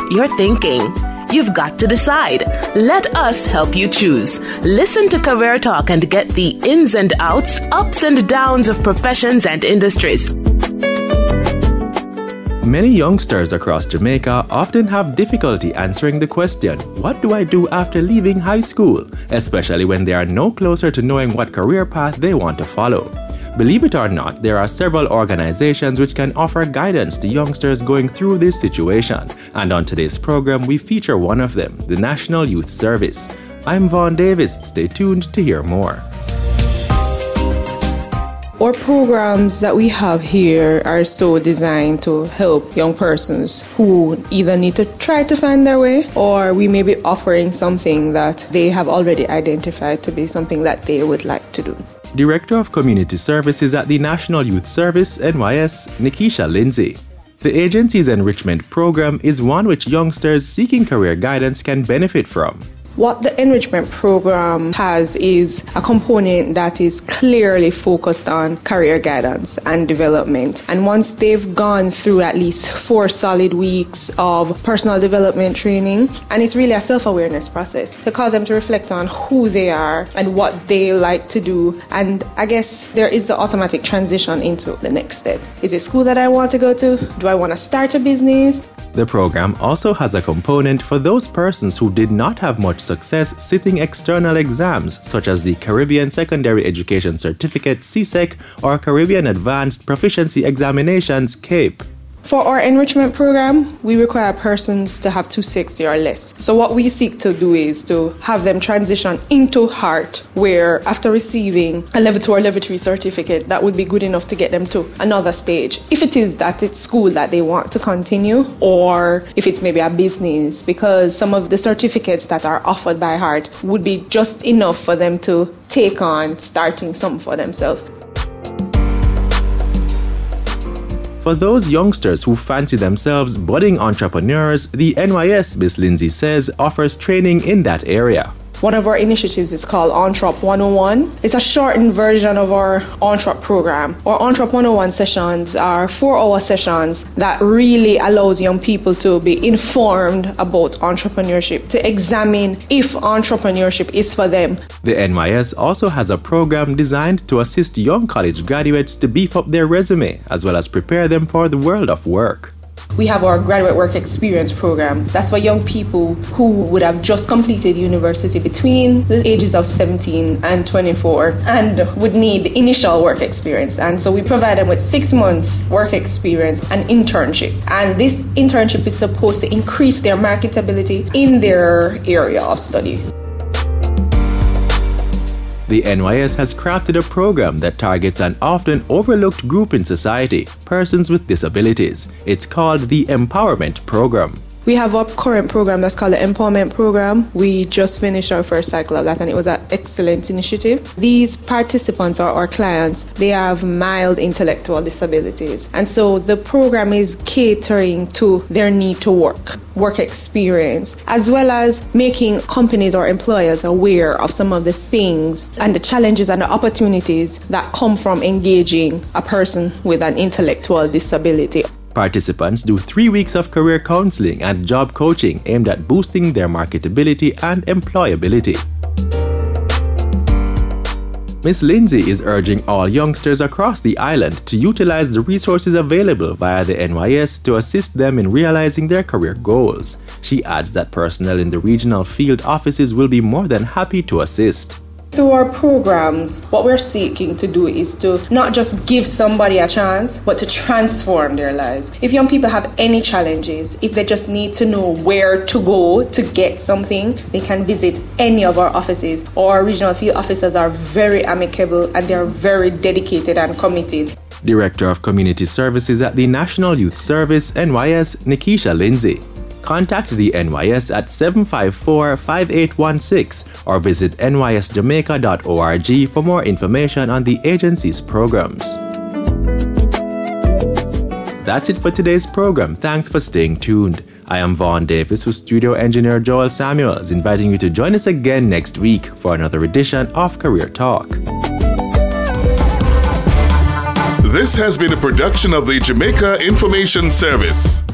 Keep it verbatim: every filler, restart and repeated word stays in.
you're thinking. You've got to decide. Let us help you choose. Listen to Career Talk and get the ins and outs, ups and downs of professions and industries. Many youngsters across Jamaica often have difficulty answering the question, what do I do after leaving high school? Especially when they are no closer to knowing what career path they want to follow. Believe it or not, there are several organizations which can offer guidance to youngsters going through this situation. And on today's program, we feature one of them, the National Youth Service. I'm Vaughn Davis. Stay tuned to hear more. Our programs that we have here are so designed to help young persons who either need to try to find their way, or we may be offering something that they have already identified to be something that they would like to do. Director of Community Services at the National Youth Service, N Y S, Nikisha Lindsay. The agency's enrichment program is one which youngsters seeking career guidance can benefit from. What the enrichment program has is a component that is clearly focused on career guidance and development. And once they've gone through at least four solid weeks of personal development training, and it's really a self-awareness process to cause them to reflect on who they are and what they like to do. And I guess there is the automatic transition into the next step. Is it school that I want to go to? Do I want to start a business? The program also has a component for those persons who did not have much success sitting external exams, such as the Caribbean Secondary Education Certificate C S E C or Caribbean Advanced Proficiency Examinations C A P E. For our enrichment program, we require persons to have two sixty or less. So what we seek to do is to have them transition into HEART, where after receiving a level two or level three certificate, that would be good enough to get them to another stage. If it is that it's school that they want to continue, or if it's maybe a business, because some of the certificates that are offered by HEART would be just enough for them to take on starting something for themselves. For those youngsters who fancy themselves budding entrepreneurs, the N Y S, Miz Lindsay says, offers training in that area. One of our initiatives is called Entrep one oh one. It's a shortened version of our Entrep program. Our Entrep one oh one sessions are four-hour sessions that really allows young people to be informed about entrepreneurship, to examine if entrepreneurship is for them. The N Y S also has a program designed to assist young college graduates to beef up their resume, as well as prepare them for the world of work. We have our graduate work experience program. That's for young people who would have just completed university between the ages of seventeen and twenty-four and would need initial work experience. And so we provide them with six months work experience and internship. And this internship is supposed to increase their marketability in their area of study. The N Y S has crafted a program that targets an often overlooked group in society, persons with disabilities. It's called the Empowerment Program. We have a current program that's called the Empowerment Program. We just finished our first cycle of that, and it was an excellent initiative. These participants or our clients, they have mild intellectual disabilities. And so the program is catering to their need to work, work experience, as well as making companies or employers aware of some of the things and the challenges and the opportunities that come from engaging a person with an intellectual disability. Participants do three weeks of career counseling and job coaching aimed at boosting their marketability and employability. Miz Lindsay is urging all youngsters across the island to utilize the resources available via the N Y S to assist them in realizing their career goals. She adds that personnel in the regional field offices will be more than happy to assist. Through our programs, what we're seeking to do is to not just give somebody a chance, but to transform their lives. If young people have any challenges, if they just need to know where to go to get something, they can visit any of our offices. Our regional field officers are very amicable and they are very dedicated and committed. Director of Community Services at the National Youth Service, N Y S, Nikisha Lindsay. Contact the N Y S at seven five four, five eight one six or visit N Y S jamaica dot org for more information on the agency's programs. That's it for today's program. Thanks for staying tuned. I am Vaughn Davis with studio engineer Joel Samuels, inviting you to join us again next week for another edition of Career Talk. This has been a production of the Jamaica Information Service.